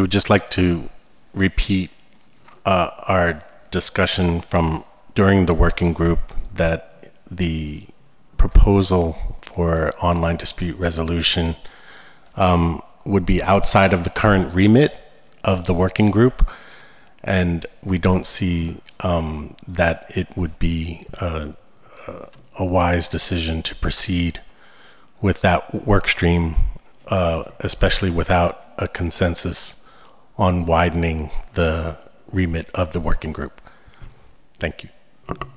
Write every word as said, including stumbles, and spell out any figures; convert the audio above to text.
would just like to repeat uh, our discussion from during the working group that the proposal for online dispute resolution um, would be outside of the current remit of the working group, and we don't see um, that it would be a, a wise decision to proceed with that work stream, uh, especially without a consensus on widening the remit of the working group. Thank you.